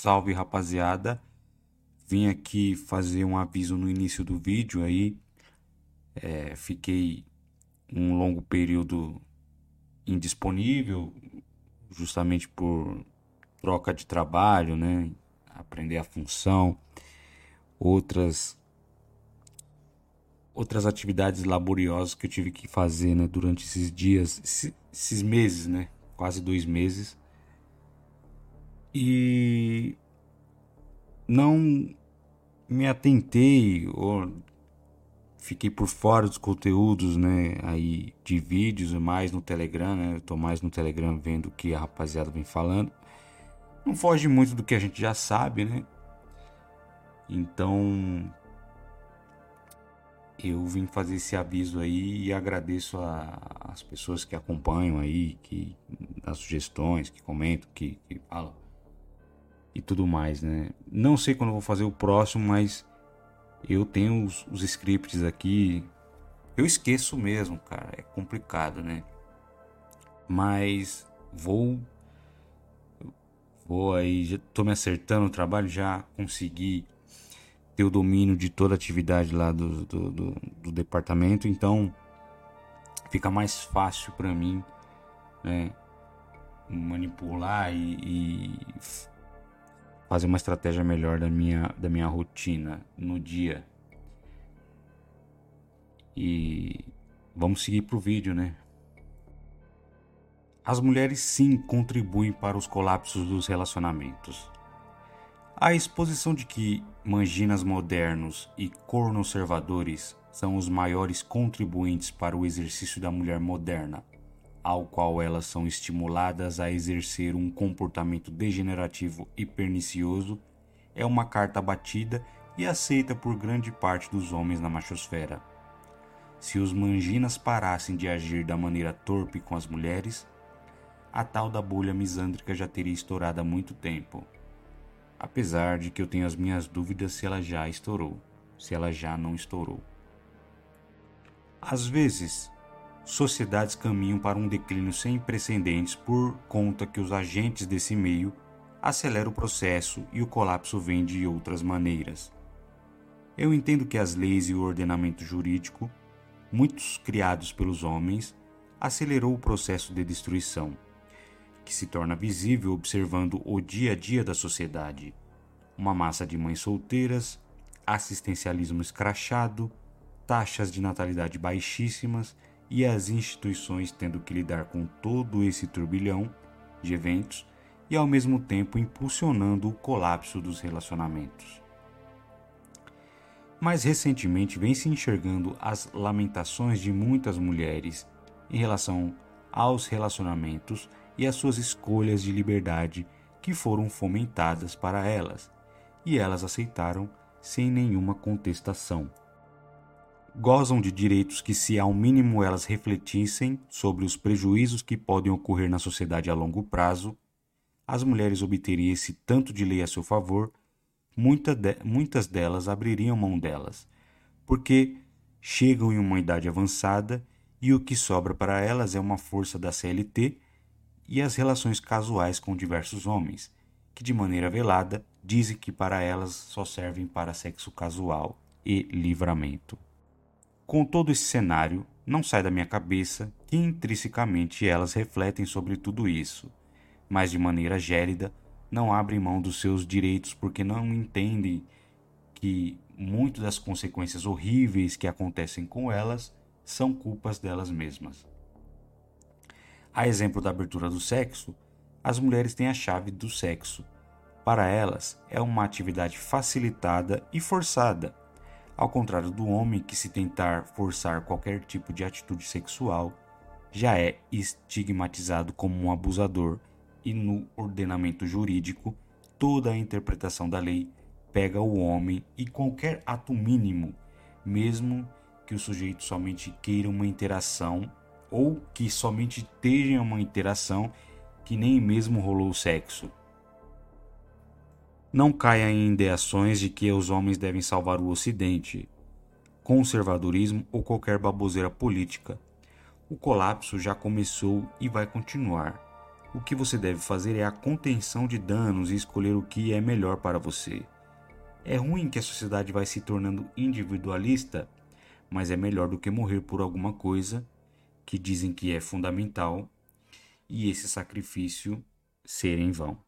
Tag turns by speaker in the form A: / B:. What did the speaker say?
A: Salve, rapaziada. Vim aqui fazer um aviso no início do vídeo aí. Fiquei um longo período indisponível, justamente por troca de trabalho, né? Aprender a função, outras atividades laboriosas que eu tive que fazer, né, durante esses dias, esses meses, né? Quase 2 meses. E não me atentei ou fiquei por fora dos conteúdos, né, aí de vídeos e mais no Telegram, né? Eu tô mais no Telegram vendo o que a rapaziada vem falando. Não foge muito do que a gente já sabe, né? Então, eu vim fazer esse aviso aí e agradeço as pessoas que acompanham aí, que dão sugestões, que comentam, que falam e tudo mais, né? Não sei quando eu vou fazer o próximo, mas eu tenho os scripts aqui. Eu esqueço mesmo, cara. É complicado, né? Mas vou aí, já tô me acertando no trabalho, já consegui ter o domínio de toda a atividade lá do departamento, então fica mais fácil para mim, né, manipular e fazer uma estratégia melhor da minha rotina no dia. E vamos seguir pro vídeo, né? As mulheres sim contribuem para os colapsos dos relacionamentos. A exposição de que manginas modernos e conservadores são os maiores contribuintes para o exercício da mulher moderna, ao qual elas são estimuladas a exercer um comportamento degenerativo e pernicioso, é uma carta batida e aceita por grande parte dos homens na machosfera. Se os manginas parassem de agir da maneira torpe com as mulheres, a tal da bolha misândrica já teria estourado há muito tempo. Apesar de que eu tenho as minhas dúvidas se ela já estourou, se ela já não estourou. Às vezes, sociedades caminham para um declínio sem precedentes por conta que os agentes desse meio aceleram o processo e o colapso vem de outras maneiras. Eu entendo que as leis e o ordenamento jurídico, muitos criados pelos homens, acelerou o processo de destruição, que se torna visível observando o dia a dia da sociedade. Uma massa de mães solteiras, assistencialismo escrachado, taxas de natalidade baixíssimas e as instituições tendo que lidar com todo esse turbilhão de eventos e ao mesmo tempo impulsionando o colapso dos relacionamentos. Mais recentemente vem se enxergando as lamentações de muitas mulheres em relação aos relacionamentos e as suas escolhas de liberdade que foram fomentadas para elas, e elas aceitaram sem nenhuma contestação. Gozam de direitos que, se ao mínimo elas refletissem sobre os prejuízos que podem ocorrer na sociedade a longo prazo, as mulheres obteriam esse tanto de lei a seu favor, muitas delas abririam mão delas, porque chegam em uma idade avançada e o que sobra para elas é uma força da CLT e as relações casuais com diversos homens, que de maneira velada dizem que para elas só servem para sexo casual e livramento. Com todo esse cenário, não sai da minha cabeça que intrinsecamente elas refletem sobre tudo isso, mas de maneira gélida não abrem mão dos seus direitos porque não entendem que muitas das consequências horríveis que acontecem com elas são culpas delas mesmas. A exemplo da abertura do sexo, as mulheres têm a chave do sexo. Para elas, é uma atividade facilitada e forçada, ao contrário do homem que, se tentar forçar qualquer tipo de atitude sexual, já é estigmatizado como um abusador e no ordenamento jurídico, toda a interpretação da lei pega o homem e qualquer ato mínimo, mesmo que o sujeito somente queira uma interação ou que somente tenha uma interação que nem mesmo rolou o sexo. Não caia em ideações de que os homens devem salvar o Ocidente, conservadorismo ou qualquer baboseira política. O colapso já começou e vai continuar. O que você deve fazer é a contenção de danos e escolher o que é melhor para você. É ruim que a sociedade vai se tornando individualista, mas é melhor do que morrer por alguma coisa que dizem que é fundamental e esse sacrifício ser em vão.